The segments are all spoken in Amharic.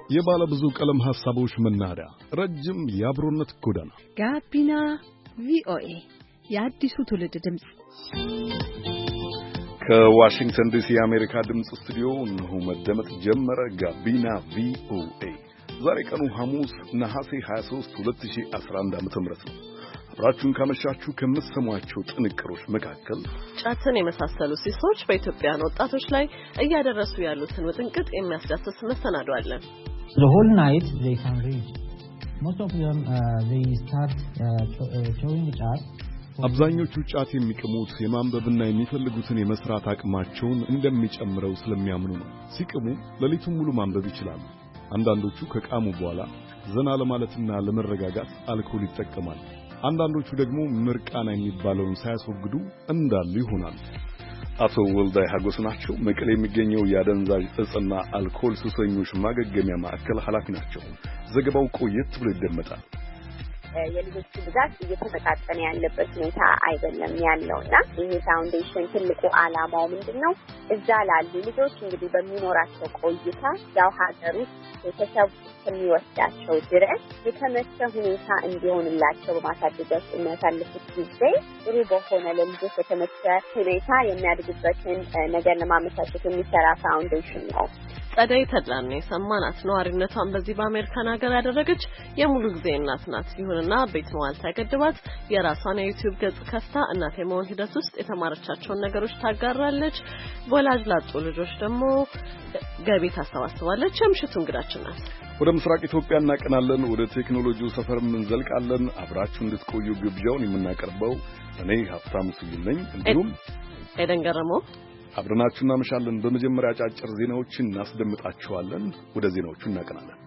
የባለ ብዙ ቀለም ሐሳቦች መናኸሪያ፣ ረጅም የአብሮነት ጎዳና ጋቢና ቪኦኤ የአዲሱ ትውልድ ድምፅ ከዋሽንግተን ዲሲ የአሜሪካ ድምፅ ስቱዲዮ እነሆ መደመጥ ጀመረ። ጋቢና ቪኦኤ ዛሬ ቀኑ ሐሙስ ነሐሴ 23 2011 ዓ.ም ነው። አብራችሁን ካመሻችሁ ከምትሰሟቸው ጥንቅሮች መካከል ጫትን የመሳሰሉ ሲሶች በኢትዮጵያውያን ወጣቶች ላይ እያደረሱ ያሉትን ውጥንቅጥ የሚያስዳስስ መሰናዶ አለን። The whole night they can read. Most of them they start chewing ጫት. አብዛኞቹ ጫት የሚቅሙት የማንበብና የሚፈልጉትን የመስራት አቅማቸውን እንደሚጨምረው ስለሚያምኑ ነው። ሲቅሙ ሌሊቱን ሙሉ ማንበብ ይችላሉ። አንዳንዶቹ ከቃሙ በኋላ ዘና ለማለትና ለመረጋጋት አልኮል ይጠቀማሉ። አንዳንዶቹ ደግሞ ምርቃና የሚባለውን ሳያስወግዱ እንዳሉ ይሆናል። አቶ ወልዳይ ሀጎስ ናቸው። መቀሌ የሚገኘው የአደንዛዥ እጽና አልኮል ሱሰኞች ማገገሚያ ማዕከል ኃላፊ ናቸው። ዘገባው ቆየት ብሎ ይደመጣል። የልጆቹ ብዛት እየተመጣጠነ ያለበት ሁኔታ አይደለም ያለውና ይሄ ፋውንዴሽን ትልቁ ዓላማው ምንድነው? እዛ ላሉ ልጆች እንግዲህ በሚኖራቸው ቆይታ ያው ሀገር ውስጥ ቤተሰብ የሚወስዳቸው ድረስ የተመቸ ሁኔታ እንዲሆንላቸው በማሳደግ የሚያሳልፉት ጊዜ ጥሩ በሆነ ለልጆች የተመቸ ሁኔታ የሚያድጉበትን ነገር ለማመቻቸት የሚሰራ ፋውንዴሽን ነው። ጸደይ ተድላን የሰማናት ነዋሪነቷን በዚህ በአሜሪካን ሀገር ያደረገች የሙሉ ጊዜ እናት ናት። ይሁንና ቤት መዋል ሳይገድባት የራሷን የዩቲዩብ ገጽ ከፍታ እናት የመሆን ሂደት ውስጥ የተማረቻቸውን ነገሮች ታጋራለች። ወላጅ ላጡ ልጆች ደግሞ ገቢ ታሰባስባለች። የምሽቱ እንግዳችን ናት። ወደ ምስራቅ ኢትዮጵያ እናቀናለን። ወደ ቴክኖሎጂው ሰፈርም እንዘልቃለን። አብራችሁ እንድትቆዩ ግብዣውን የምናቀርበው እኔ ሀብታሙ ስዩም ነኝ፣ እንዲሁም ኤደን ገረመው አብረናችሁ እናመሻለን። በመጀመሪያ አጫጭር ዜናዎችን እናስደምጣችኋለን። ወደ ዜናዎቹ እናቀናለን።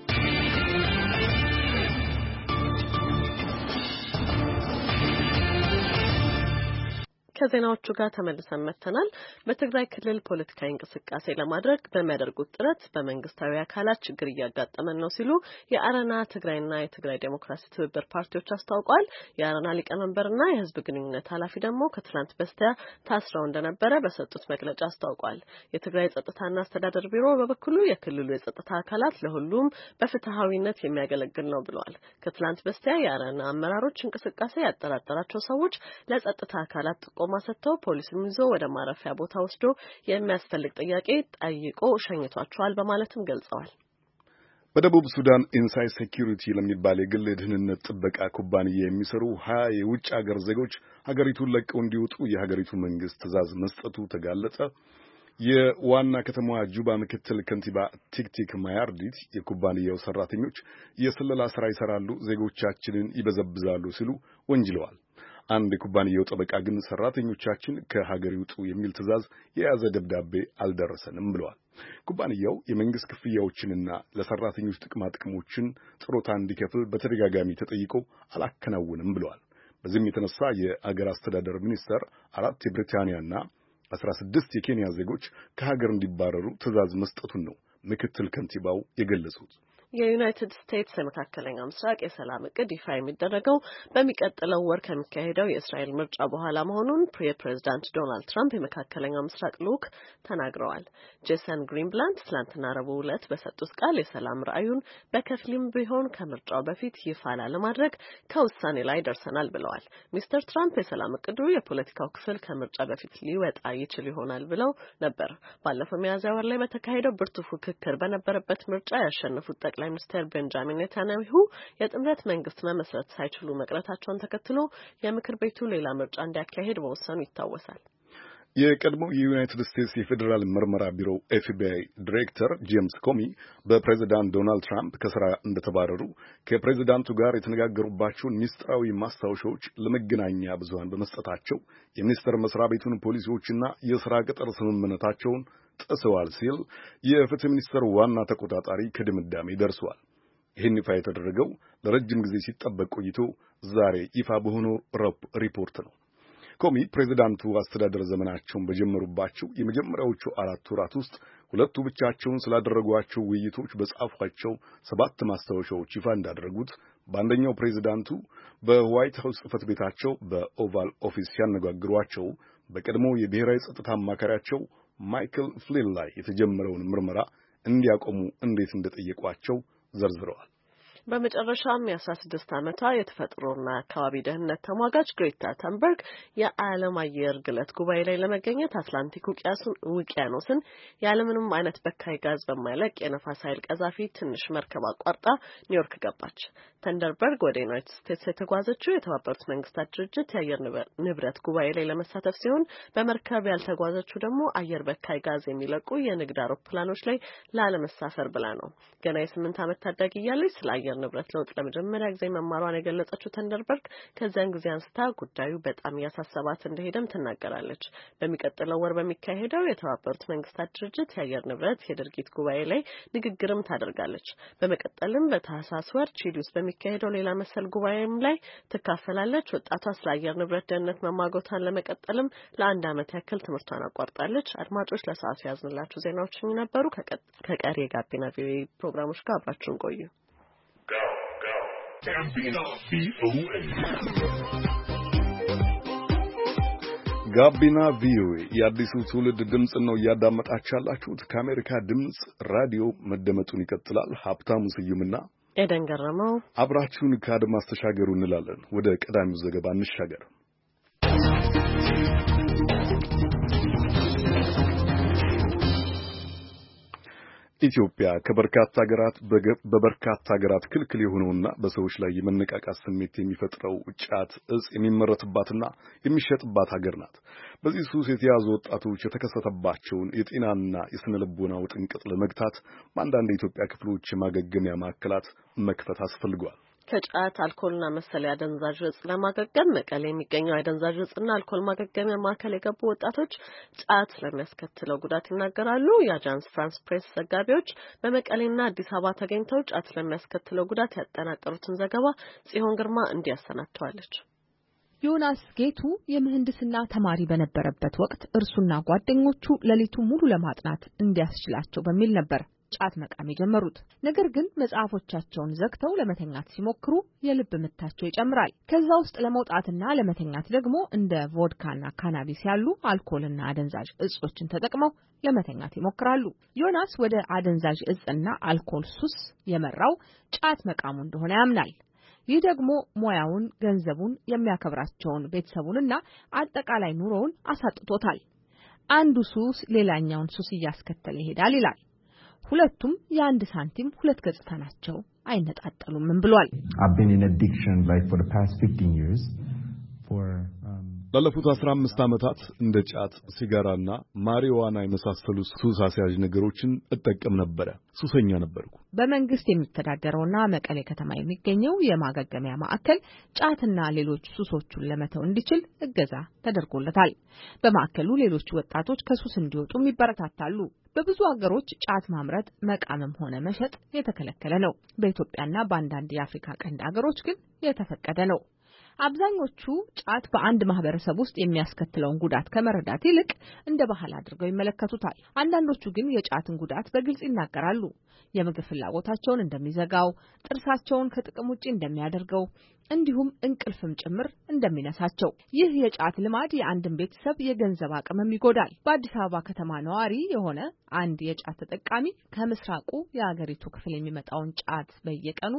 ከዜናዎቹ ጋር ተመልሰን መጥተናል። በትግራይ ክልል ፖለቲካዊ እንቅስቃሴ ለማድረግ በሚያደርጉት ጥረት በመንግስታዊ አካላት ችግር እያጋጠመን ነው ሲሉ የአረና ትግራይና የትግራይ ዴሞክራሲ ትብብር ፓርቲዎች አስታውቀዋል። የአረና ሊቀመንበርና የህዝብ ግንኙነት ኃላፊ ደግሞ ከትላንት በስቲያ ታስረው እንደነበረ በሰጡት መግለጫ አስታውቀዋል። የትግራይ ጸጥታና አስተዳደር ቢሮ በበኩሉ የክልሉ የጸጥታ አካላት ለሁሉም በፍትሃዊነት የሚያገለግል ነው ብለዋል። ከትላንት በስቲያ የአረና አመራሮች እንቅስቃሴ ያጠራጠራቸው ሰዎች ለጸጥታ አካላት ማሰተው ፖሊስም ይዞ ወደ ማረፊያ ቦታ ወስዶ የሚያስፈልግ ጥያቄ ጠይቆ ሸኝቷቸዋል በማለትም ገልጸዋል። በደቡብ ሱዳን ኢንሳይድ ሴኩሪቲ ለሚባል የግል የደህንነት ጥበቃ ኩባንያ የሚሰሩ 20 የውጭ ሀገር ዜጎች ሀገሪቱን ለቀው እንዲወጡ የሀገሪቱ መንግስት ትዕዛዝ መስጠቱ ተጋለጸ። የዋና ከተማዋ ጁባ ምክትል ከንቲባ ቲክቲክ ማያርዲት የኩባንያው ሰራተኞች የስለላ ስራ ይሰራሉ፣ ዜጎቻችንን ይበዘብዛሉ ሲሉ ወንጅለዋል። አንድ የኩባንያው ጠበቃ ግን ሰራተኞቻችን ከሀገር ይውጡ የሚል ትዕዛዝ የያዘ ደብዳቤ አልደረሰንም ብለዋል። ኩባንያው የመንግስት ክፍያዎችንና ለሰራተኞች ጥቅሞችን ጥሮታ እንዲከፍል በተደጋጋሚ ተጠይቆ አላከናውንም ብለዋል። በዚህም የተነሳ የአገር አስተዳደር ሚኒስቴር 4 የብሪታንያና 16 የኬንያ ዜጎች ከሀገር እንዲባረሩ ትዕዛዝ መስጠቱን ነው ምክትል ከንቲባው የገለጹት። የዩናይትድ ስቴትስ የመካከለኛው ምስራቅ የሰላም እቅድ ይፋ የሚደረገው በሚቀጥለው ወር ከሚካሄደው የእስራኤል ምርጫ በኋላ መሆኑን የፕሬዝዳንት ዶናልድ ትራምፕ የመካከለኛው ምስራቅ ልዑክ ተናግረዋል። ጄሰን ግሪንብላንድ ትላንትና ረቡዕ ዕለት በሰጡት ቃል የሰላም ራዕዩን በከፊልም ቢሆን ከምርጫው በፊት ይፋ ላለማድረግ ከውሳኔ ላይ ደርሰናል ብለዋል። ሚስተር ትራምፕ የሰላም እቅዱ የፖለቲካው ክፍል ከምርጫ በፊት ሊወጣ ይችል ይሆናል ብለው ነበር። ባለፈው ሚያዝያ ወር ላይ በተካሄደው ብርቱ ፉክክር በነበረበት ምርጫ ያሸነፉት ጠቅላይ ሚኒስትር ቤንጃሚን ኔታንያሁ የጥምረት መንግስት መመስረት ሳይችሉ መቅረታቸውን ተከትሎ የምክር ቤቱ ሌላ ምርጫ እንዲያካሄድ መወሰኑ ይታወሳል። የቀድሞው የዩናይትድ ስቴትስ የፌዴራል ምርመራ ቢሮ ኤፍቢአይ ዲሬክተር ጄምስ ኮሚ በፕሬዝዳንት ዶናልድ ትራምፕ ከስራ እንደተባረሩ ከፕሬዝዳንቱ ጋር የተነጋገሩባቸውን ሚስጥራዊ ማስታወሻዎች ለመገናኛ ብዙሃን በመስጠታቸው የሚኒስቴር መስሪያ ቤቱን ፖሊሲዎችና የስራ ቅጥር ስምምነታቸውን ጥሰዋል ሲል የፍትህ ሚኒስቴር ዋና ተቆጣጣሪ ከድምዳሜ ደርሷል። ይህን ይፋ የተደረገው ለረጅም ጊዜ ሲጠበቅ ቆይቶ ዛሬ ይፋ በሆነው ሪፖርት ነው። ኮሚ ፕሬዝዳንቱ አስተዳደር ዘመናቸውን በጀመሩባቸው የመጀመሪያዎቹ 4 ወራት ውስጥ ሁለቱ ብቻቸውን ስላደረጓቸው ውይይቶች በጻፏቸው 7 ማስታወሻዎች ይፋ እንዳደረጉት በአንደኛው ፕሬዝዳንቱ በዋይት ሃውስ ጽሕፈት ቤታቸው በኦቫል ኦፊስ ሲያነጋግሯቸው በቀድሞ የብሔራዊ ጸጥታ አማካሪያቸው ማይክል ፍሊን ላይ የተጀመረውን ምርመራ እንዲያቆሙ እንዴት እንደጠየቋቸው ዘርዝረዋል። በመጨረሻም የ16 ዓመቷ የተፈጥሮና አካባቢ ደህንነት ተሟጋች ግሬታ ተንበርግ የዓለም አየር ግለት ጉባኤ ላይ ለመገኘት አትላንቲክ ውቅያኖስን ያለምንም አይነት በካይ ጋዝ በማይለቅ የነፋስ ኃይል ቀዛፊ ትንሽ መርከብ አቋርጣ ኒውዮርክ ገባች። ተንበርግ ወደ ዩናይትድ ስቴትስ የተጓዘችው የተባበሩት መንግስታት ድርጅት የአየር ንብረት ጉባኤ ላይ ለመሳተፍ ሲሆን በመርከብ ያልተጓዘችው ደግሞ አየር በካይ ጋዝ የሚለቁ የንግድ አውሮፕላኖች ላይ ላለመሳፈር ብላ ነው። ገና የ8 ዓመት ታዳጊ እያለች ስለ አየር ንብረት ለውጥ ለመጀመሪያ ጊዜ መማሯን የገለጸችው ተንበርግ ከዚያን ጊዜ አንስታ ጉዳዩ በጣም ያሳሰባት እንደሄደም ትናገራለች። በሚቀጥለው ወር በሚካሄደው የተባበሩት መንግስታት ድርጅት የአየር ንብረት የድርጊት ጉባኤ ላይ ንግግርም ታደርጋለች። በመቀጠልም በታህሳስ ወር ቺሊ ውስጥ በሚካሄደው ሌላ መሰል ጉባኤም ላይ ትካፈላለች። ወጣቷ ስለ አየር ንብረት ደህንነት መማጎቷን ለመቀጠልም ለ1 ዓመት ያክል ትምህርቷን አቋርጣለች። አድማጮች ለሰዓቱ ያዝንላችሁ ዜናዎች ነበሩ። ከቀሪ የጋቢና ቪኦኤ ፕሮግራሞች ጋር አብራችሁን ቆዩ። ጋቢና ቪኦኤ የአዲሱ ትውልድ ድምጽ ነው እያዳመጣችሁ ያላችሁት። ከአሜሪካ ድምጽ ራዲዮ መደመጡን ይቀጥላል። ሀብታሙ ስዩምና ኤደን ገረመው አብራችሁን ከአድማስ ተሻገሩ እንላለን። ወደ ቀዳሚው ዘገባ እንሻገር። ኢትዮጵያ በበርካታ ሀገራት ክልክል የሆነውና በሰዎች ላይ የመነቃቃት ስሜት የሚፈጥረው ጫት እጽ የሚመረትባትና የሚሸጥባት ሀገር ናት። በዚህ ሱስ የተያዙ ወጣቶች የተከሰተባቸውን የጤናና የስነ ልቦና ውጥንቅጥ ለመግታት በአንዳንድ የኢትዮጵያ ክፍሎች የማገገሚያ ማዕከላት መክፈት አስፈልጓል። ከጫት አልኮልና መሰል አደንዛዥ እጽ ለማገገም መቀሌ የሚገኘው አደንዛዥ እጽና አልኮል ማገገሚያ ማዕከል የገቡ ወጣቶች ጫት ስለሚያስከትለው ጉዳት ይናገራሉ። የአጃንስ ፍራንስ ፕሬስ ዘጋቢዎች በመቀሌና አዲስ አበባ ተገኝተው ጫት ስለሚያስከትለው ጉዳት ያጠናቀሩትን ዘገባ ጽዮን ግርማ እንዲያሰናድተዋለች። ዮናስ ጌቱ የምህንድስና ተማሪ በነበረበት ወቅት እርሱና ጓደኞቹ ሌሊቱ ሙሉ ለማጥናት እንዲያስችላቸው በሚል ነበር ጫት መቃም የጀመሩት። ነገር ግን መጽሐፎቻቸውን ዘግተው ለመተኛት ሲሞክሩ የልብ ምታቸው ይጨምራል። ከዛ ውስጥ ለመውጣትና ለመተኛት ደግሞ እንደ ቮድካና ካናቢስ ያሉ አልኮልና አደንዛዥ እጾችን ተጠቅመው ለመተኛት ይሞክራሉ። ዮናስ ወደ አደንዛዥ እጽና አልኮል ሱስ የመራው ጫት መቃሙ እንደሆነ ያምናል። ይህ ደግሞ ሙያውን፣ ገንዘቡን፣ የሚያከብራቸውን ቤተሰቡንና አጠቃላይ ኑሮውን አሳጥቶታል። አንዱ ሱስ ሌላኛውን ሱስ እያስከተለ ይሄዳል ይላል። ሁለቱም የአንድ ሳንቲም ሁለት ገጽታ ናቸው፣ አይነጣጠሉም ብሏል። ላለፉት 15 ዓመታት እንደ ጫት፣ ሲጋራና ማሪዋና የመሳሰሉ ሱስ አስያዥ ነገሮችን እጠቀም ነበረ። ሱሰኛ ነበርኩ። በመንግስት የሚተዳደረውና መቀሌ ከተማ የሚገኘው የማገገሚያ ማዕከል ጫትና ሌሎች ሱሶቹን ለመተው እንዲችል እገዛ ተደርጎለታል። በማዕከሉ ሌሎች ወጣቶች ከሱስ እንዲወጡም ይበረታታሉ። በብዙ ሀገሮች ጫት ማምረት መቃመም ሆነ መሸጥ የተከለከለ ነው። በኢትዮጵያና በአንዳንድ የአፍሪካ ቀንድ ሀገሮች ግን የተፈቀደ ነው። አብዛኞቹ ጫት በአንድ ማህበረሰብ ውስጥ የሚያስከትለውን ጉዳት ከመረዳት ይልቅ እንደ ባህል አድርገው ይመለከቱታል። አንዳንዶቹ ግን የጫትን ጉዳት በግልጽ ይናገራሉ። የምግብ ፍላጎታቸውን እንደሚዘጋው፣ ጥርሳቸውን ከጥቅም ውጪ እንደሚያደርገው፣ እንዲሁም እንቅልፍም ጭምር እንደሚነሳቸው። ይህ የጫት ልማድ የአንድን ቤተሰብ የገንዘብ አቅምም ይጎዳል። በአዲስ አበባ ከተማ ነዋሪ የሆነ አንድ የጫት ተጠቃሚ ከምስራቁ የሀገሪቱ ክፍል የሚመጣውን ጫት በየቀኑ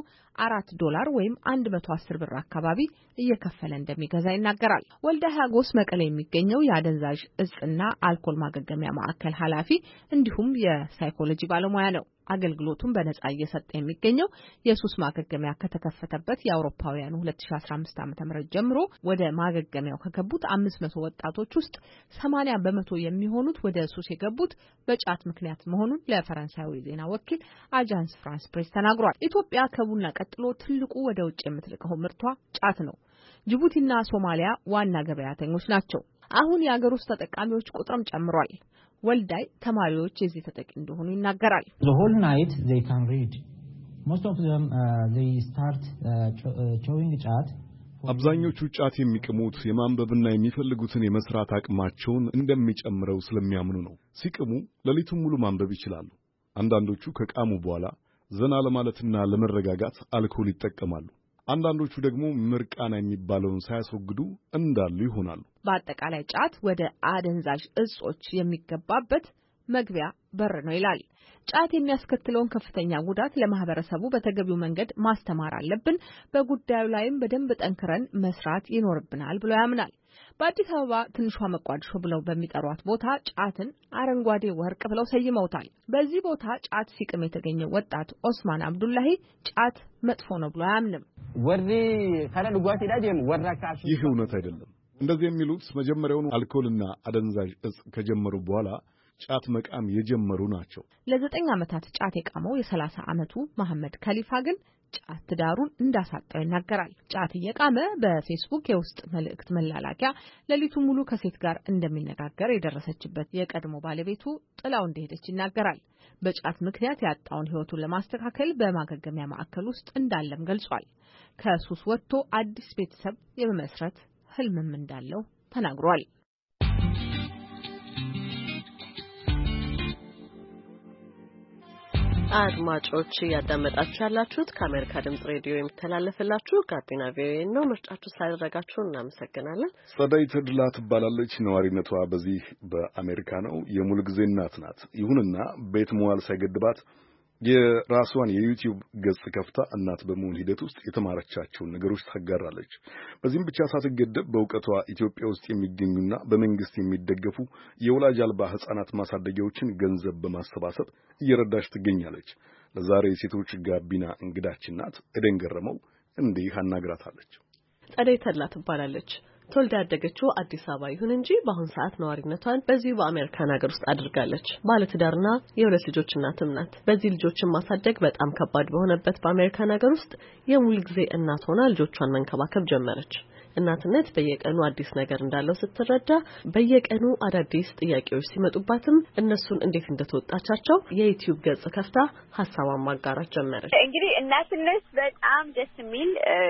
$4 ወይም 110 ብር አካባቢ እየከፈለ እንደሚገዛ ይናገራል። ወልደ ሀጎስ መቀሌ የሚገኘው የአደንዛዥ እጽና አልኮል ማገገሚያ ማዕከል ኃላፊ እንዲሁም የሳይኮሎጂ ባለሙያ ነው። አገልግሎቱን በነጻ እየሰጠ የሚገኘው የሱስ ማገገሚያ ከተከፈተበት የአውሮፓውያኑ 2015 ዓ.ም ጀምሮ ወደ ማገገሚያው ከገቡት 500 ወጣቶች ውስጥ 80 በመቶ የሚሆኑት ወደ ሱስ የገቡት በጫት ምክንያት መሆኑን ለፈረንሳዊ ዜና ወኪል አጃንስ ፍራንስ ፕሬስ ተናግሯል። ኢትዮጵያ ከቡና ቀጥሎ ትልቁ ወደ ውጭ የምትልከው ምርቷ ጫት ነው። ጅቡቲና ሶማሊያ ዋና ገበያተኞች ናቸው። አሁን የአገር ውስጥ ተጠቃሚዎች ቁጥርም ጨምሯል። ወልዳይ ተማሪዎች የዚህ ተጠቂ እንደሆኑ ይናገራል። The whole night they can read. Most of them they start chewing ጫት። አብዛኞቹ ጫት የሚቅሙት የማንበብና የሚፈልጉትን የመስራት አቅማቸውን እንደሚጨምረው ስለሚያምኑ ነው። ሲቅሙ ሌሊቱን ሙሉ ማንበብ ይችላሉ። አንዳንዶቹ ከቃሙ በኋላ ዘና ለማለትና ለመረጋጋት አልኮል ይጠቀማሉ። አንዳንዶቹ ደግሞ ምርቃና የሚባለውን ሳያስወግዱ እንዳሉ ይሆናሉ። በአጠቃላይ ጫት ወደ አደንዛዥ እጾች የሚገባበት መግቢያ በር ነው ይላል። ጫት የሚያስከትለውን ከፍተኛ ጉዳት ለማህበረሰቡ በተገቢው መንገድ ማስተማር አለብን፣ በጉዳዩ ላይም በደንብ ጠንክረን መስራት ይኖርብናል ብሎ ያምናል። በአዲስ አበባ ትንሿ መቋድሾ ብለው በሚጠሯት ቦታ ጫትን አረንጓዴ ወርቅ ብለው ሰይመውታል። በዚህ ቦታ ጫት ሲቅም የተገኘው ወጣት ኦስማን አብዱላሂ ጫት መጥፎ ነው ብሎ አያምንም። ይህ እውነት አይደለም። እንደዚህ የሚሉት መጀመሪያውኑ አልኮልና አደንዛዥ እጽ ከጀመሩ በኋላ ጫት መቃም የጀመሩ ናቸው። ለ9 ዓመታት ጫት የቃመው የ30 ዓመቱ መሐመድ ከሊፋ ግን ጫት ትዳሩን እንዳሳጣው ይናገራል። ጫት እየቃመ በፌስቡክ የውስጥ መልእክት መላላኪያ ሌሊቱ ሙሉ ከሴት ጋር እንደሚነጋገር የደረሰችበት የቀድሞ ባለቤቱ ጥላው እንደሄደች ይናገራል። በጫት ምክንያት ያጣውን ሕይወቱን ለማስተካከል በማገገሚያ ማዕከል ውስጥ እንዳለም ገልጿል። ከሱስ ወጥቶ አዲስ ቤተሰብ የመመስረት ህልምም እንዳለው ተናግሯል። አድማጮች ያዳመጣችሁ ያላችሁት ከአሜሪካ ድምጽ ሬዲዮ የሚተላለፍላችሁ ጋቢና ቪኦኤ ነው። ምርጫችሁ ስላደረጋችሁ እናመሰግናለን። ጸደይ ተድላ ትባላለች። ነዋሪነቷ በዚህ በአሜሪካ ነው። የሙሉ ጊዜ እናት ናት። ይሁንና ቤት መዋል ሳይገድባት የራሷን የዩቲዩብ ገጽ ከፍታ እናት በመሆን ሂደት ውስጥ የተማረቻቸውን ነገሮች ታጋራለች። በዚህም ብቻ ሳትገደብ በእውቀቷ ኢትዮጵያ ውስጥ የሚገኙና በመንግስት የሚደገፉ የወላጅ አልባ ህጻናት ማሳደጊያዎችን ገንዘብ በማሰባሰብ እየረዳች ትገኛለች። ለዛሬ የሴቶች ጋቢና እንግዳችን ናት። ኤደን ገረመው እንዲህ አናግራታለች። ጸደይ ተድላ ትባላለች። ተወልዳ ያደገችው አዲስ አበባ ይሁን እንጂ በአሁን ሰዓት ነዋሪነቷን በዚሁ በአሜሪካን ሀገር ውስጥ አድርጋለች። ባለትዳርና የሁለት ልጆች እናትም ናት። በዚህ ልጆችን ማሳደግ በጣም ከባድ በሆነበት በአሜሪካን ሀገር ውስጥ የሙሉ ጊዜ እናት ሆና ልጆቿን መንከባከብ ጀመረች። እናትነት በየቀኑ አዲስ ነገር እንዳለው ስትረዳ በየቀኑ አዳዲስ ጥያቄዎች ሲመጡባትም እነሱን እንዴት እንደተወጣቻቸው የዩቲዩብ ገጽ ከፍታ ሀሳቧን ማጋራት ጀመረች። እንግዲህ እናትነት በጣም ደስ የሚል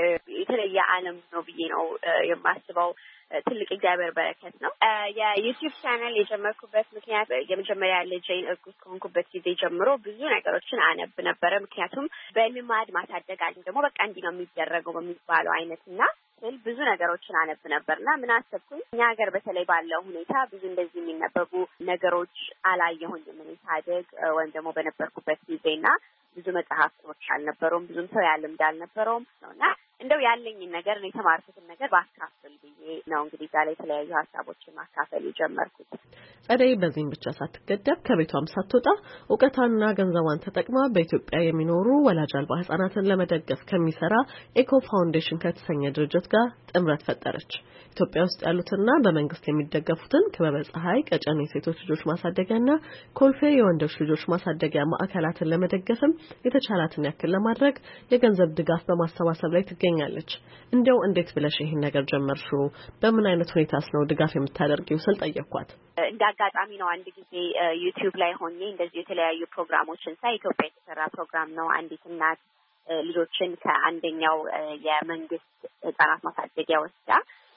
የተለየ ዓለም ነው ብዬ ነው የማስበው። ትልቅ እግዚአብሔር በረከት ነው። የዩቲዩብ ቻናል የጀመርኩበት ምክንያት የመጀመሪያ ልጄን እርጉዝ ከሆንኩበት ጊዜ ጀምሮ ብዙ ነገሮችን አነብ ነበረ። ምክንያቱም በልማድ ማሳደግ አለ ደግሞ በቃ እንዲህ ነው የሚደረገው በሚባለው አይነትና ብዙ ነገሮችን አነብ ነበርና ምን አሰብኩኝ እኛ ሀገር በተለይ ባለው ሁኔታ ብዙ እንደዚህ የሚነበቡ ነገሮች አላየሁኝም። ምን ሳደግ ወይም ደግሞ በነበርኩበት ጊዜና ብዙ መጽሐፍቶች አልነበረውም። ብዙም ሰው ያልምድ አልነበረውም ነውና እንደው ያለኝን ነገር ነው የተማርኩትን ነገር ባካፈል ብዬ ነው እንግዲህ ዛሬ የተለያዩ ሀሳቦችን ማካፈል የጀመርኩት። ጸደይ በዚህም ብቻ ሳትገደብ ከቤቷም ሳትወጣ እውቀቷንና ገንዘቧን ተጠቅማ በኢትዮጵያ የሚኖሩ ወላጅ አልባ ህጻናትን ለመደገፍ ከሚሰራ ኤኮ ፋውንዴሽን ከተሰኘ ድርጅት ጋር ጥምረት ፈጠረች። ኢትዮጵያ ውስጥ ያሉትና በመንግስት የሚደገፉትን ክበበ ፀሐይ፣ ቀጨኔ ሴቶች ልጆች ማሳደጊያና ኮልፌ የወንዶች ልጆች ማሳደጊያ ማዕከላትን ለመደገፍም የተቻላትን ያክል ለማድረግ የገንዘብ ድጋፍ በማሰባሰብ ላይ ትገኛለች። እንደው እንዴት ብለሽ ይሄን ነገር ጀመርሽው? በምን አይነት ሁኔታስ ነው ድጋፍ የምታደርጊው ስል ጠየቅኳት። እንዳጋጣሚ ነው አንድ ጊዜ ዩቲዩብ ላይ ሆኜ እንደዚህ የተለያዩ ፕሮግራሞችን ሳይ ኢትዮጵያ የተሰራ ፕሮግራም ነው። አንዲት እናት ልጆችን ከአንደኛው የመንግስት ህጻናት ማሳደጊያ ወስዳ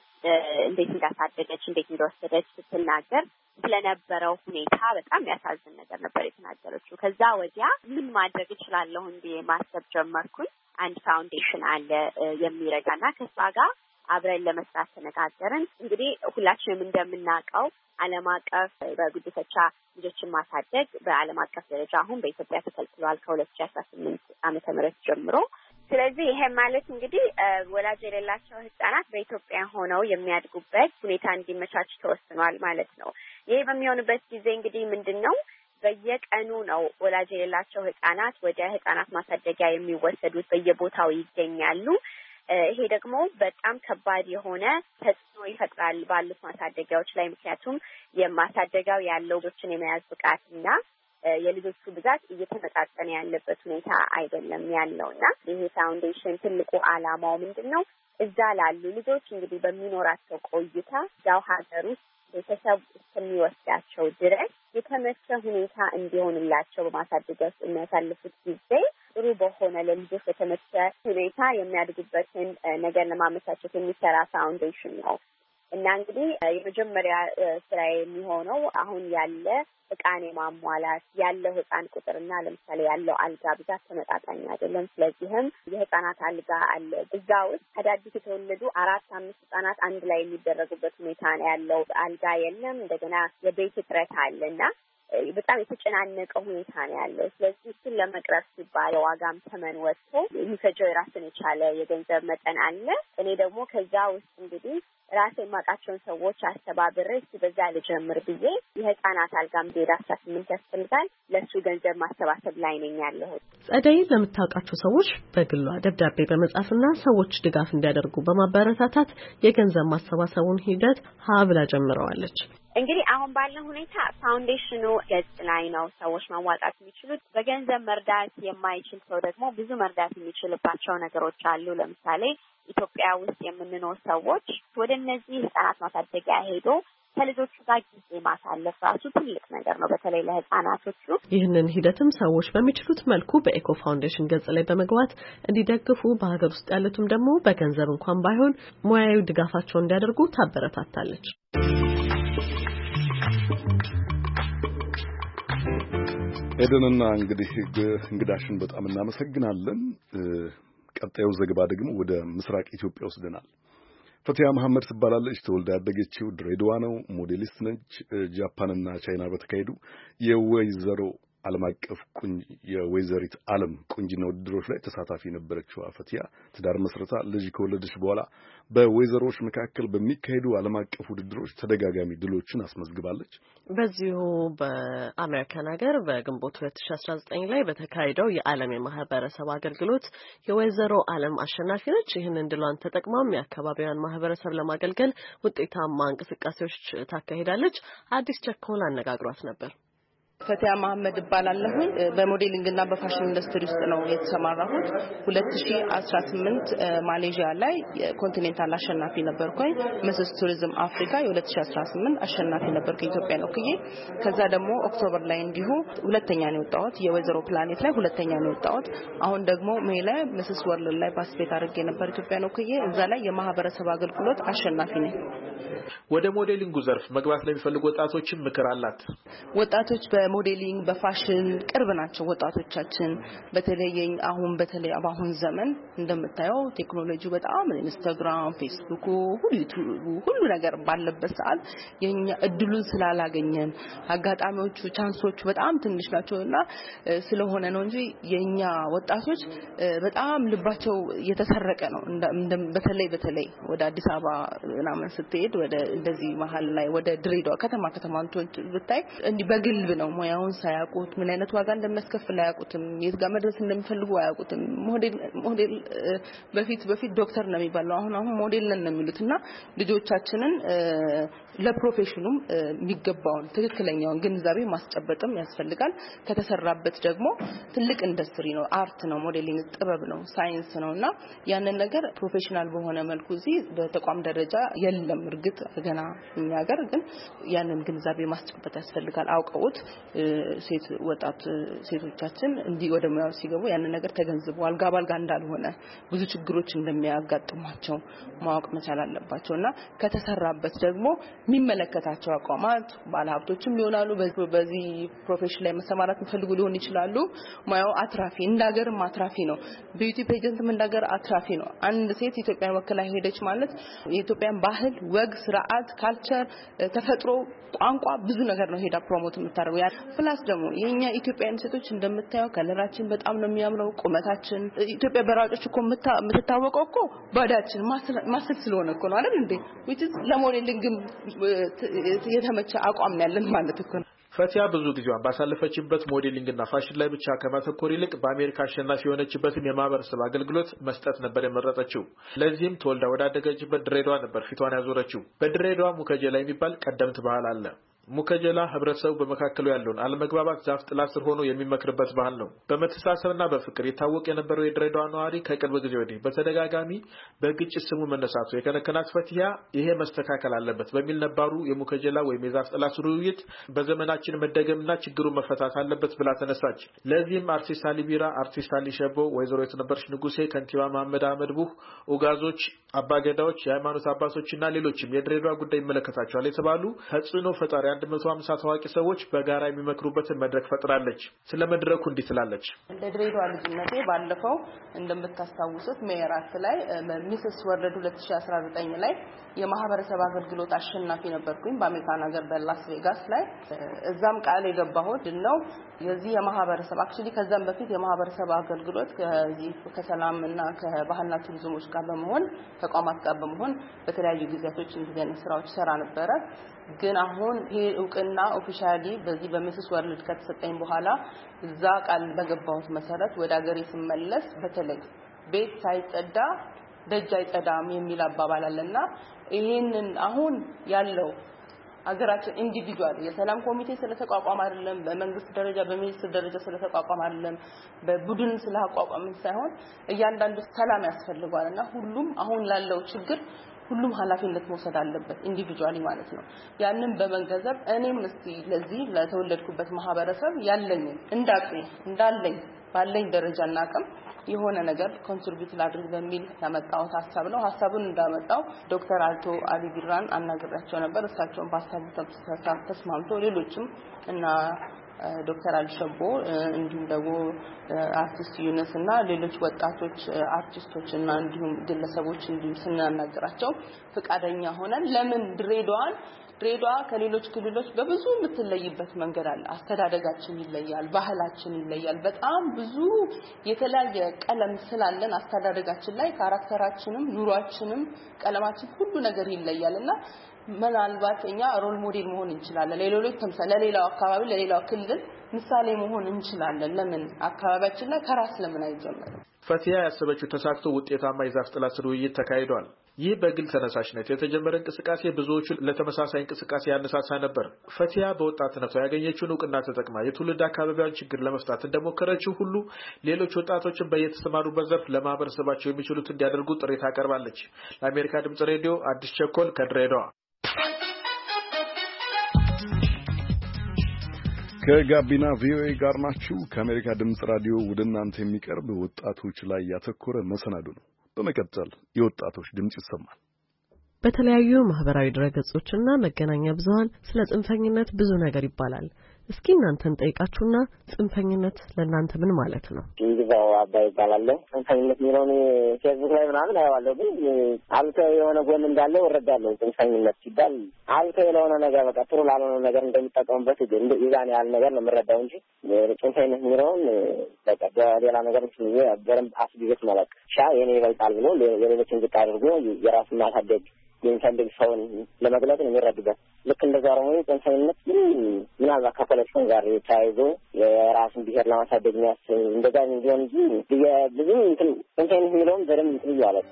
እንዴት እንዳሳደገች እንዴት እንደወሰደች ስትናገር ስለነበረው ሁኔታ በጣም ያሳዝን ነገር ነበር የተናገረችው። ከዛ ወዲያ ምን ማድረግ እችላለሁ እንዴ ማሰብ ጀመርኩኝ። አንድ ፋውንዴሽን አለ የሚረዳና ከሷ ጋር አብረን ለመስራት ተነጋገርን። እንግዲህ ሁላችንም እንደምናውቀው ዓለም አቀፍ በጉዲፈቻ ልጆችን ማሳደግ በዓለም አቀፍ ደረጃ አሁን በኢትዮጵያ ተከልክሏል ከ2018 ዓመተ ምህረት ጀምሮ። ስለዚህ ይሄ ማለት እንግዲህ ወላጅ የሌላቸው ህጻናት በኢትዮጵያ ሆነው የሚያድጉበት ሁኔታ እንዲመቻች ተወስኗል ማለት ነው። ይሄ በሚሆንበት ጊዜ እንግዲህ ምንድነው በየቀኑ ነው ወላጅ የሌላቸው ህጻናት ወደ ህጻናት ማሳደጊያ የሚወሰዱት፣ በየቦታው ይገኛሉ። ይሄ ደግሞ በጣም ከባድ የሆነ ተጽዕኖ ይፈጥራል ባሉት ማሳደጊያዎች ላይ። ምክንያቱም የማሳደጊያው ያለው ልጆችን የመያዝ ብቃትና የልጆቹ ብዛት እየተመጣጠነ ያለበት ሁኔታ አይደለም ያለውና ይሄ ፋውንዴሽን ትልቁ ዓላማው ምንድነው እዛ ላሉ ልጆች እንግዲህ በሚኖራቸው ቆይታ ያው ሀገር ውስጥ ቤተሰብ እስከሚወስዳቸው ድረስ የተመቸ ሁኔታ እንዲሆንላቸው በማሳደጊያ ውስጥ የሚያሳልፉት ጊዜ ጥሩ በሆነ ለልጆች የተመቸ ሁኔታ የሚያድጉበትን ነገር ለማመቻቸት የሚሰራ ፋውንዴሽን ነው። እና እንግዲህ የመጀመሪያ ስራ የሚሆነው አሁን ያለ እቃን ማሟላት ያለው ህፃን ቁጥርና ለምሳሌ ያለው አልጋ ብዛት ተመጣጣኝ አይደለም። ስለዚህም የህፃናት አልጋ አለ። እዛ ውስጥ አዳዲስ የተወለዱ 4-5 ህፃናት አንድ ላይ የሚደረጉበት ሁኔታ ነው ያለው። አልጋ የለም። እንደገና የቤት እጥረት አለና በጣም የተጨናነቀ ሁኔታ ነው ያለው። ስለዚህ እሱን ለመቅረፍ ሲባል የዋጋም ተመን ወጥቶ የሚፈጀው የራስን የቻለ የገንዘብ መጠን አለ። እኔ ደግሞ ከዛ ውስጥ እንግዲህ ራሴ የማውቃቸውን ሰዎች አስተባብሬ እስቲ በዛ ልጀምር ብዬ የህፃናት አልጋም ዜዳ 18 ያስፈልጋል ለሱ ገንዘብ ማሰባሰብ ላይ ነኝ ያለሁት። ጸደይ ለምታውቃቸው ሰዎች በግሏ ደብዳቤ በመጻፍና ሰዎች ድጋፍ እንዲያደርጉ በማበረታታት የገንዘብ ማሰባሰቡን ሂደት ሀብላ ጀምረዋለች። እንግዲህ አሁን ባለው ሁኔታ ፋውንዴሽኑ ገጽ ላይ ነው ሰዎች ማዋጣት የሚችሉት። በገንዘብ መርዳት የማይችል ሰው ደግሞ ብዙ መርዳት የሚችልባቸው ነገሮች አሉ። ለምሳሌ ኢትዮጵያ ውስጥ የምንኖር ሰዎች ወደ እነዚህ ህጻናት ማሳደጊያ ሄዶ ከልጆቹ ጋር ጊዜ ማሳለፍ ራሱ ትልቅ ነገር ነው፣ በተለይ ለህጻናቶቹ። ይህንን ሂደትም ሰዎች በሚችሉት መልኩ በኤኮ ፋውንዴሽን ገጽ ላይ በመግባት እንዲደግፉ፣ በሀገር ውስጥ ያሉትም ደግሞ በገንዘብ እንኳን ባይሆን ሙያዊ ድጋፋቸውን እንዲያደርጉ ታበረታታለች። ኤደንና እንግዳሽን በጣም እናመሰግናለን። ቀጣዩ ዘገባ ደግሞ ወደ ምስራቅ ኢትዮጵያ ወስደናል። ፈቲያ መሐመድ ትባላለች። ተወልዳ ያደገችው ድሬዳዋ ነው። ሞዴሊስት ነች። ጃፓንና ቻይና በተካሄዱ የወይዘሮ ዓለም አቀፍ የወይዘሪት ዓለም ቁንጅና ውድድሮች ላይ ተሳታፊ የነበረችው ፈቲያ ትዳር መስርታ ልጅ ከወለደች በኋላ በወይዘሮች መካከል በሚካሄዱ ዓለም አቀፍ ውድድሮች ተደጋጋሚ ድሎችን አስመዝግባለች። በዚሁ በአሜሪካን ሀገር በግንቦት 2019 ላይ በተካሄደው የዓለም የማህበረሰብ አገልግሎት የወይዘሮ ዓለም አሸናፊ ነች። ይህንን ድሏን ተጠቅማም የአካባቢዋን ማህበረሰብ ለማገልገል ውጤታማ እንቅስቃሴዎች ታካሂዳለች። አዲስ ቸኮል አነጋግሯት ነበር። ፈቲያ መሐመድ እባላለሁ። በሞዴሊንግና በፋሽን ኢንዱስትሪ ውስጥ ነው የተሰማራሁት። 2018 ማሌዥያ ላይ ኮንቲኔንታል አሸናፊ ነበርኩኝ። ሚስስ ቱሪዝም አፍሪካ የ2018 አሸናፊ ነበርኩ ኢትዮጵያ ነው ክዬ። ከዛ ደግሞ ኦክቶበር ላይ እንዲሁ ሁለተኛ ነው የወጣሁት። የወይዘሮ ፕላኔት ላይ ሁለተኛ ነው የወጣሁት። አሁን ደግሞ ሜይ ላይ ሚስስ ወርልድ ላይ ፓርቲሲፔት አድርጌ ነበር ኢትዮጵያ ነው ክዬ። እዛ ላይ የማህበረሰብ አገልግሎት አሸናፊ ነኝ። ወደ ሞዴሊንጉ ዘርፍ መግባት ለሚፈልጉ ወጣቶችም ምክር አላት። ወጣቶች በሞዴሊንግ በፋሽን ቅርብ ናቸው ወጣቶቻችን። በተለይ አሁን ዘመን እንደምታየው ቴክኖሎጂ በጣም ኢንስታግራም፣ ፌስቡክ፣ ሁሉ ነገር ባለበት ሰዓት የኛ እድሉን ስላላገኘን አጋጣሚዎቹ ቻንሶቹ በጣም ትንሽ ናቸውና ስለሆነ ነው እንጂ የኛ ወጣቶች በጣም ልባቸው የተሰረቀ ነው። በተለይ ወደ አዲስ አበባ ምናምን ስትሄድ ወደ እንደዚህ መሀል ላይ ወደ ድሬዳዋ ከተማን ብታይ እንዲህ በግልብ ነው ሙያውን ሳያውቁት ምን አይነት ዋጋ እንደሚያስከፍል አያውቁትም። የት ጋር መድረስ እንደሚፈልጉ አያውቁትም። ሞዴል በፊት ዶክተር ነው የሚባለው፣ አሁን ሞዴል ነን ነው የሚሉትና ልጆቻችንን ለፕሮፌሽኑም የሚገባውን ትክክለኛውን ግንዛቤ ማስጨበጥም ያስፈልጋል። ከተሰራበት ደግሞ ትልቅ ኢንዱስትሪ ነው፣ አርት ነው፣ ሞዴሊንግ ጥበብ ነው፣ ሳይንስ ነውና ያንን ነገር ፕሮፌሽናል በሆነ መልኩ እዚህ በተቋም ደረጃ የለም። እርግጥ ገና እኛ ሀገር ግን ያንን ግንዛቤ ማስጨበጥ ያስፈልጋል። አውቀውት ወጣት ሴቶቻችን እንዲህ ወደ ሙያው ሲገቡ ያንን ነገር ተገንዝበው አልጋ ባልጋ እንዳልሆነ ብዙ ችግሮች እንደሚያጋጥሟቸው ማወቅ መቻል አለባቸውና ከተሰራበት ደግሞ የሚመለከታቸው አቋማት ባለሀብቶችም ይሆናሉ፣ በዚህ ፕሮፌሽን ላይ መሰማራት የሚፈልጉ ሊሆን ይችላሉ። ሙያው አትራፊ እንዳገርም አትራፊ ነው። ቢዩቲ ፔጀንትም እንዳገር አትራፊ ነው። አንድ ሴት ኢትዮጵያን ወክላ ሄደች ማለት የኢትዮጵያን ባህል፣ ወግ፣ ስርዓት፣ ካልቸር፣ ተፈጥሮ፣ ቋንቋ ብዙ ነገር ነው ሄዳ ፕሮሞት የምታደርገው። ያ ፕላስ ደግሞ የኛ ኢትዮጵያን ሴቶች እንደምታየው ከለራችን በጣም ነው የሚያምረው። ቁመታችን ኢትዮጵያ በራጮች እኮ የምትታወቀው እኮ ባዳችን ማስል ስለሆነ እኮ ነው አይደል እንዴ? which is ለሞዴሊንግ የተመቸ አቋም ያለን ማለት እኮ ነው። ፈቲያ ብዙ ጊዜዋን ባሳለፈችበት ሞዴሊንግና ፋሽን ላይ ብቻ ከማተኮር ይልቅ በአሜሪካ አሸናፊ የሆነችበትን የማህበረሰብ አገልግሎት መስጠት ነበር የመረጠችው። ለዚህም ተወልዳ ወዳደገችበት ድሬዳዋ ነበር ፊቷን ያዞረችው። በድሬዳዋ ሙከጀላ የሚባል ቀደምት ባህል አለ። ሙከጀላ ህብረተሰቡ በመካከሉ ያለውን አለመግባባት ዛፍ ጥላ ስር ሆኖ የሚመክርበት ባህል ነው። በመተሳሰብና በፍቅር የታወቀ የነበረው የድሬዳዋ ነዋሪ ከቅርብ ጊዜ ወዲህ በተደጋጋሚ በግጭት ስሙ መነሳቱ የከነከናት ፈቲያ ይሄ መስተካከል አለበት በሚል ነባሩ የሙከጀላ ወይም የዛፍ ጥላ ስር ውይይት በዘመናችን መደገምና ችግሩ መፈታት አለበት ብላ ተነሳች። ለዚህም አርቲስት አሊ ቢራ፣ አርቲስት አሊ ሸቦ፣ ወይዘሮ የተነበረች ንጉሴ፣ ከንቲባ መሐመድ አህመድ ቡህ፣ ኡጋዞች፣ አባገዳዎች፣ የሃይማኖት አባቶችና ሌሎችም የድሬዳዋ ጉዳይ ይመለከታቸዋል የተባሉ ተጽዕኖ ፈጣሪያን 150 ታዋቂ ሰዎች በጋራ የሚመክሩበትን መድረክ ፈጥራለች። ስለ መድረኩ እንዲህ ትላለች። እንደ ድሬዳዋ ልጅነቴ ባለፈው እንደምታስታውሱት ሜራት ላይ ሚስስ ወርልድ 2019 ላይ የማህበረሰብ አገልግሎት አሸናፊ ነበርኩኝ በአሜሪካን ሀገር በላስ ቬጋስ ላይ እዛም ቃል የገባሁት ነው የዚህ የማህበረሰብ አክቹሊ ከዛም በፊት የማህበረሰብ አገልግሎት ከሰላምና ከባህልና ቱሪዝሞች ጋር በመሆን ተቋማት ጋር በመሆን በተለያዩ ጊዜያቶች እንደዚህ አይነት ስራዎች ሰራ ነበረ ግን አሁን ይሄ እውቅና ኦፊሻሊ በዚህ በሚስስ ወርልድ ከተሰጠኝ በኋላ እዛ ቃል በገባሁት መሰረት ወደ ሀገሬ ስመለስ በተለይ ቤት ሳይጸዳ ደጅ አይጸዳም የሚል አባባል አለና ይሄንን አሁን ያለው ሀገራችን ኢንዲቪጁዋል የሰላም ኮሚቴ ስለተቋቋመ አይደለም በመንግስት ደረጃ በሚኒስትር ደረጃ ስለተቋቋመ አይደለም በቡድን ስለተቋቋመ ሳይሆን እያንዳንዱ ሰላም ያስፈልጋልና ሁሉም አሁን ላለው ችግር ሁሉም ኃላፊነት መውሰድ አለበት ኢንዲቪጁዋሊ ማለት ነው ያንን በመገንዘብ እኔም እስቲ ለዚህ ለተወለድኩበት ማህበረሰብ ያለኝ እንዳለኝ ባለኝ ደረጃና አቅም የሆነ ነገር ኮንትሪቢዩት ላድርግ በሚል ያመጣው ሐሳብ ነው ሐሳቡን እንዳመጣው ዶክተር አልቶ አሊ ቢራን አናግራቸው ነበር እሳቸውን ሐሳቡ ተስማምቶ ሌሎችም እና ዶክተር አልሸቦ እንዲሁም ደግሞ አርቲስት ዩነስ እና ሌሎች ወጣቶች አርቲስቶች እና እንዲሁም ግለሰቦች እንዲሁም ስናናግራቸው ፍቃደኛ ሆነን ለምን ድሬዳዋ ከሌሎች ክልሎች በብዙ የምትለይበት መንገድ አለ አስተዳደጋችን ይለያል ባህላችን ይለያል በጣም ብዙ የተለያየ ቀለም ስላለን አስተዳደጋችን ላይ ካራክተራችንም ኑሯችንም ቀለማችን ሁሉ ነገር ይለያልና ምናልባት እኛ ሮል ሞዴል መሆን እንችላለን ለሌሎች ተምሳሌ ለሌላው አካባቢ ለሌላው ክልል ምሳሌ መሆን እንችላለን ለምን አካባቢያችን ላይ ከራስ ለምን አይጀምርም ፈቲያ ያሰበችው ተሳክቶ ውጤታማ የዛፍ ጥላ ስር ውይይት ተካሂዷል ይህ በግል ተነሳሽነት የተጀመረ እንቅስቃሴ ብዙዎቹ ለተመሳሳይ እንቅስቃሴ ያነሳሳ ነበር ፈቲያ በወጣትነቷ ያገኘችውን ዕውቅና ተጠቅማ የትውልድ አካባቢዋን ችግር ለመፍታት እንደሞከረችው ሁሉ ሌሎች ወጣቶችን በየተሰማሩበት ዘርፍ ለማህበረሰባቸው የሚችሉት እንዲያደርጉ ጥሪ ታቀርባለች ለአሜሪካ ድምጽ ሬዲዮ አዲስ ቸኮል ከድሬዳዋ ከጋቢና ቪኦኤ ጋር ናችሁ ከአሜሪካ ድምጽ ራዲዮ ወደ እናንተ የሚቀርብ ወጣቶች ላይ ያተኮረ መሰናዶ ነው በመቀጠል የወጣቶች ድምጽ ይሰማል በተለያዩ ማህበራዊ ድረገጾችና መገናኛ ብዙሃን ስለ ጽንፈኝነት ብዙ ነገር ይባላል እስኪ እናንተን ጠይቃችሁና ጽንፈኝነት ለእናንተ ምን ማለት ነው እንግዛው አባይ ይባላል ጽንፈኝነት የሚለውን ፌስቡክ ላይ ምናምን አያዋለሁ ግን አልተ የሆነ ጎን እንዳለው እረዳለሁ ጽንፈኝነት ሲባል አልተ የሆነ ነገር በቃ ጥሩ ላልሆነ ነገር እንደሚጠቀሙበት ይዛን ያህል ነገር ነው የምረዳው እንጂ ጽንፈኝነት የሚለውን በቃ በሌላ ነገር በደንብ አስቢበት ማለት የኔ ይበልጣል ብሎ የሌሎችን ዝቅ አድርጎ የራሱን ማሳደግ የሚፈልግ ሰውን ለመግለጽ ነው የሚረዱበት ልክ እንደዛ ነው ጽንፈኝነት ምናልባት ከፖለቲካው ጋር ተያይዞ የራስን ብሔር ለማሳደግ የሚያስብ እንደዛ እንዲሆን እንጂ ብዙ ጽንፈኝነት የሚለውን በደንብ ይያላል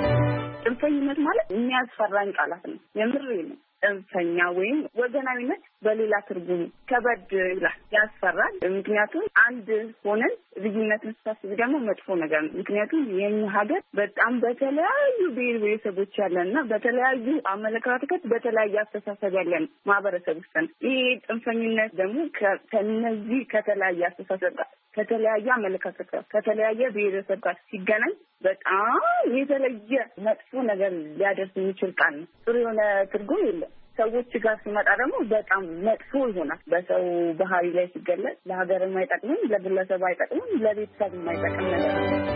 ጽንፈኝነት ማለት የሚያስፈራኝ ቃላት ነው የምር ነው ጽንፈኛ ወይም ወገናዊነት በሌላ ትርጉም ከበድ ይላል ያስፈራል ምክንያቱም አንድ ሆነን ልዩነትን ስታስብ ደግሞ መጥፎ ነገር ነው ምክንያቱም የኛ ሀገር በጣም በተለያዩ ብሔረሰቦች ያለና በተለያዩ አመለካከት በተለያየ አስተሳሰብ ያለን ማህበረሰብ ውስጥ ነው ይሄ ጽንፈኝነት ደግሞ ከነዚህ ከተለያየ አስተሳሰብ ጋር ከተለያየ አመለካከት ከተለያየ ብሔረሰብ ጋር ሲገናኝ በጣም የተለየ መጥፎ ነገር ሊያደርስ የሚችል ቃል ነው ጥሩ የሆነ ትርጉም የለም ሰዎች ጋር ሲመጣ ደግሞ በጣም መጥፎ ይሆናል በሰው ባህሪ ላይ ሲገለጽ ለሀገርም አይጠቅምም ለግለሰብ አይጠቅምም ለቤተሰብ የማይጠቅም ነገር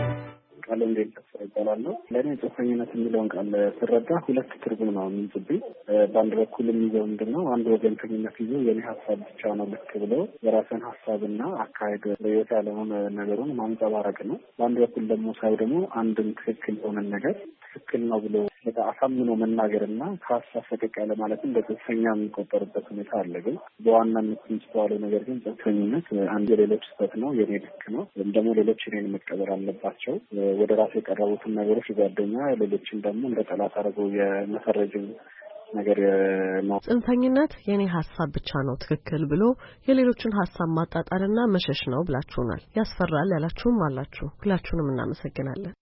ቃል እንደተሰጠ ይባላል ለኔ ጽንፈኝነት የሚለውን ቃል ስረዳ ሁለት ትርጉም ነው የሚይዝብኝ በአንድ በኩል የሚይዘው ምንድነው አንድ ወገንተኝነት ይዞ የኔ ሐሳብ ብቻ ነው ልክ ብሎ የራስን ሐሳብና አካሄድ ለየት ያለውን ነገሩን ማንጸባረቅ ነው በአንድ በኩል ደግሞ ሳይው ደግሞ አንድን ትክክል የሆነ ነገር ትክክል ነው ብሎ አሳምኖ መናገርና ከሐሳብ ፈቀቅ ያለ ማለትም በጽንፈኛ የሚቆጠርበት ሁኔታ አለ ግን በዋናነት የሚስተዋለው ነገር ግን ጽንፈኝነት አንድ የሌሎች ስህተት ነው የኔ ልክ ነው ወይም ደግሞ ሌሎች እኔን መቀበል አለባቸው ወደ ራሱ የቀረቡትን ነገሮች ጓደኛ ሌሎችን ደግሞ እንደ ጠላት አድርገው የመፈረጅን ነገር ነው ጽንፈኝነት የኔ ሐሳብ ብቻ ነው ትክክል ብሎ የሌሎችን ሐሳብ ማጣጣልና መሸሽ ነው ብላችሁናል ያስፈራል ያላችሁም አላችሁ ሁላችሁንም እናመሰግናለን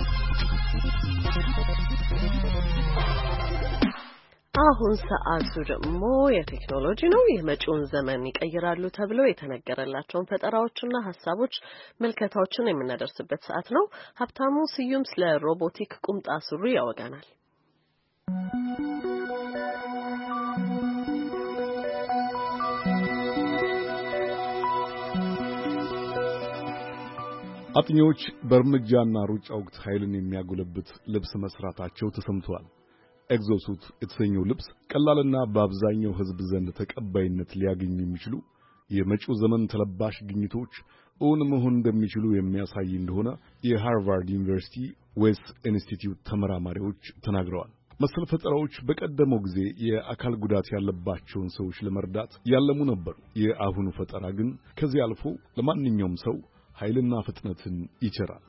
አሁን ሰዓቱ ደግሞ የቴክኖሎጂ ነው የመጪውን ዘመን ይቀይራሉ ተብለው የተነገረላቸውን ፈጠራዎችና ሐሳቦች መልከታዎችን የምናደርስበት ሰዓት ነው ሀብታሙ ስዩም ስለ ሮቦቲክ ቁምጣ ሱሪ ያወጋናል አጥኚዎች በእርምጃና ሩጫ ወቅት ኃይልን የሚያጎለብት ልብስ መስራታቸው ተሰምቷል። ኤግዞሱት የተሰኘው ልብስ ቀላልና በአብዛኛው ሕዝብ ዘንድ ተቀባይነት ሊያገኙ የሚችሉ የመጪው ዘመን ተለባሽ ግኝቶች እውን መሆን እንደሚችሉ የሚያሳይ እንደሆነ የሃርቫርድ ዩኒቨርሲቲ ዌስት ኢንስቲትዩት ተመራማሪዎች ተናግረዋል። መሰል ፈጠራዎች በቀደመው ጊዜ የአካል ጉዳት ያለባቸውን ሰዎች ለመርዳት ያለሙ ነበሩ። የአሁኑ ፈጠራ ግን ከዚህ አልፎ ለማንኛውም ሰው ኃይልና ፍጥነትን ይቸራል።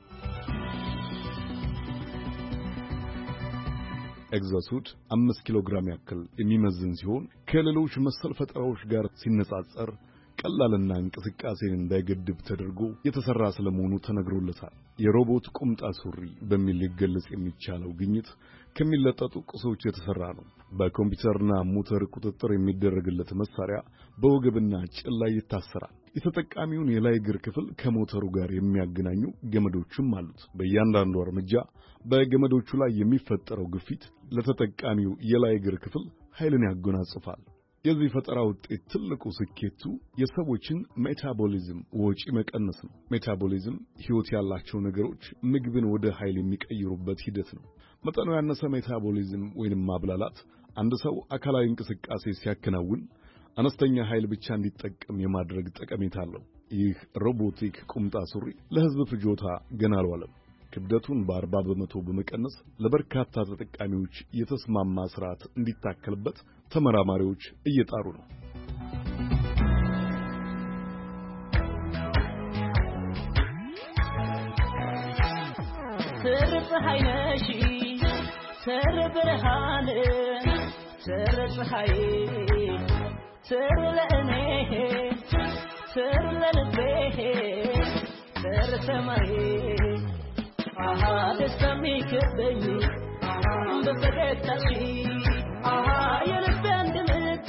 ኤግዞሱት 5 ኪሎ ግራም ያክል የሚመዝን ሲሆን ከሌሎች መሰል ፈጠራዎች ጋር ሲነጻጸር ቀላልና እንቅስቃሴን እንዳይገድብ ተደርጎ የተሰራ ስለመሆኑ ተነግሮለታል። የሮቦት ቁምጣ ሱሪ በሚል ሊገለጽ የሚቻለው ግኝት ከሚለጠጡ ቁሶች የተሰራ ነው። በኮምፒውተርና ሞተር ቁጥጥር የሚደረግለት መሳሪያ በወገብና ጭን ላይ ይታሰራል። የተጠቃሚውን የላይ እግር ክፍል ከሞተሩ ጋር የሚያገናኙ ገመዶችም አሉት። በእያንዳንዱ እርምጃ በገመዶቹ ላይ የሚፈጠረው ግፊት ለተጠቃሚው የላይ እግር ክፍል ኃይልን ያጎናጽፋል። የዚህ ፈጠራ ውጤት ትልቁ ስኬቱ የሰዎችን ሜታቦሊዝም ወጪ መቀነስ ነው። ሜታቦሊዝም ሕይወት ያላቸው ነገሮች ምግብን ወደ ኃይል የሚቀይሩበት ሂደት ነው። መጠኑ ያነሰ ሜታቦሊዝም ወይንም ማብላላት አንድ ሰው አካላዊ እንቅስቃሴ ሲያከናውን አነስተኛ ኃይል ብቻ እንዲጠቀም የማድረግ ጠቀሜታ አለው። ይህ ሮቦቲክ ቁምጣ ሱሪ ለሕዝብ ፍጆታ ገና አልዋለም። ክብደቱን በ40 በመቶ በመቀነስ ለበርካታ ተጠቃሚዎች የተስማማ ስርዓት እንዲታከልበት ተመራማሪዎች እየጣሩ ነው። ተርፈሃይነሺ ተርብርሃን ተርፈሃይ ተርለኔ ተርለልቤ ተርሰማይ አሃ ደስታሚ ከበኝ በፈገግታሽ አሃ የልቤ አንድምት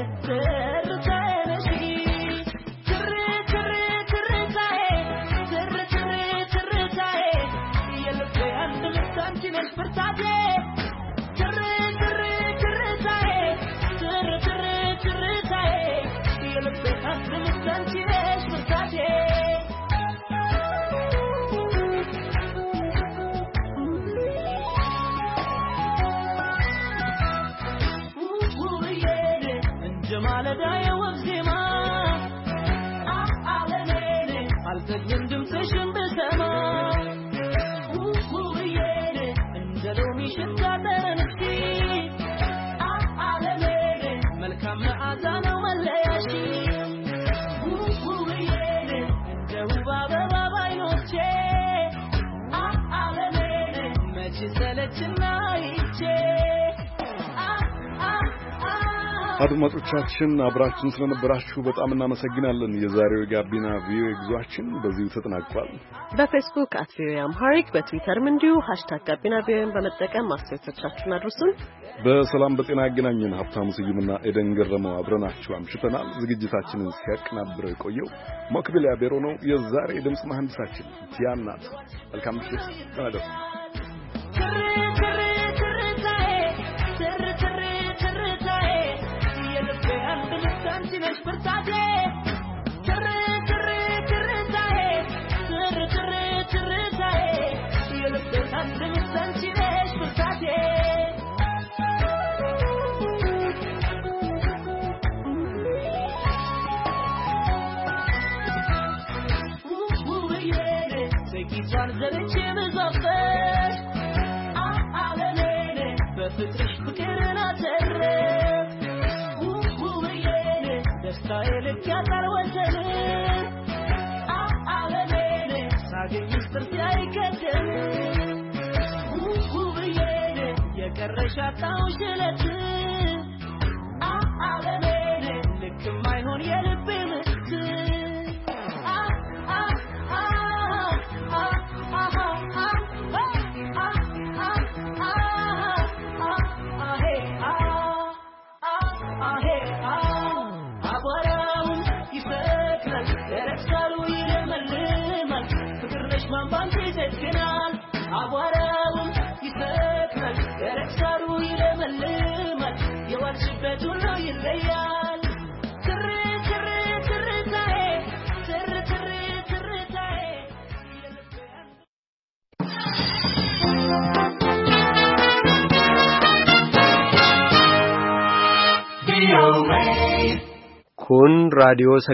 ተርታነሺ ትር ትር ትርታዬ ትር ትር ትርታዬ የልቤ አንድምት አንቺ ነሽ ብርታቴ ትር ትር ትርታዬ ትር ትር ትርታዬ የልቤ አንድምት አንቺ ነሽ ብርታቴ ማለዳዬ ወግዜማ አለኔ አልዘግም ድምፅሽን ብሰማ ውውዬኔ እንደ ሎሚ ሽታ ጠረንሽ አለኔ መልካም መዓዛ ነው መለያሽ ውውዬኔ እንደ ውብ አበባ ባይኖቼ አለኔ መች ሰለችና ይቼ አድማጮቻችን አብራችሁን ስለነበራችሁ በጣም እናመሰግናለን። የዛሬው የጋቢና ቪኦኤ ጉዟችን በዚሁ ተጠናቋል። በፌስቡክ @ቪኦኤአምሃሪክ በትዊተርም እንዲሁ #ጋቢናቪኦኤን በመጠቀም አስተያየቶቻችሁን አድርሱን። በሰላም በጤና ያገናኘን። ሀብታሙ ስዩምና ኤደን ገረመው አብረናችሁ አምሽተናል። ዝግጅታችንን ሲያቀናብረው የቆየው ሞክቢል ያቤሮ ነው። የዛሬ ድምጽ መሐንዲሳችን ቲያናት። መልካም ምሽት ተናደሩ። የቀረሻታው ሽለት አለኔ ልክም አይሆን የልቤ ምት አቧራውን ይፈቅራል ደረሳሉ ይለመልማል ፍቅር ነሽ ማንባንቴ ዘግናል አቧራውን ይፈቅራል ደረሳሉ ይለመልማል የዋልሽበት ሁሉ ይለያል ትር ትር ትርታዬ ትር ትር ትርታዬ Kun raadiyoo